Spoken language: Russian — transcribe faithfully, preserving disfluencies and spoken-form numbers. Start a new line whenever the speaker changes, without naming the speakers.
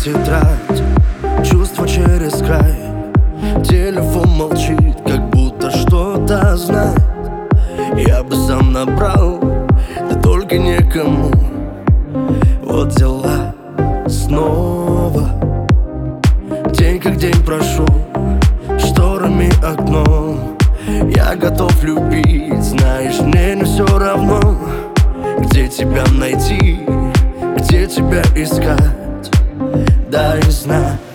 тетрадь, чувства через край. Телефон молчит, как будто что-то знает. Я бы сам набрал, да только некому. Вот дела снова. День как день прошел, шторами окно. Я готов любить, знаешь, мне не все равно. Где тебя найти, где тебя искать, дай знать.